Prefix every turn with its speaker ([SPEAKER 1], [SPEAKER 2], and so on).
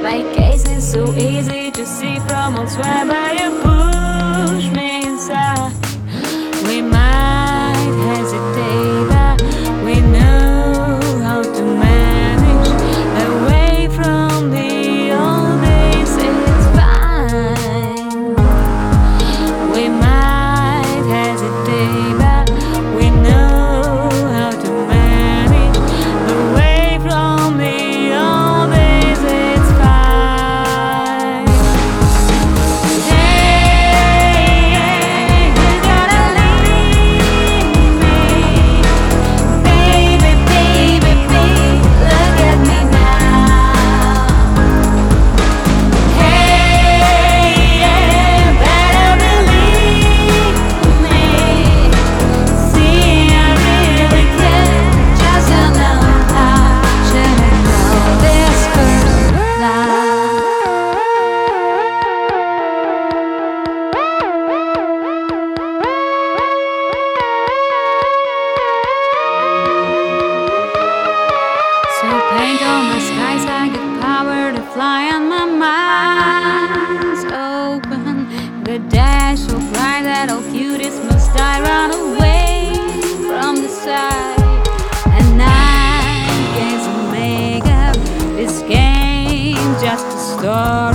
[SPEAKER 1] Vacation so easy to see from elsewhere, but you push me inside. We might hesitate, but we know how to manage. Away from the old days, it's fine. We might hesitate, but we know how to manage. Away from the old days, it's fine. Hey, you gotta leave me, baby, baby, baby. Look at me now. Hey, better believe me. See, I really care. Just don't know how. Should I know this first love? So paint on my skies, I get power to fly, and my mind's open. The dash so bright that all cuties must die. Run away from the side, and I guess I'll make up this game just to start.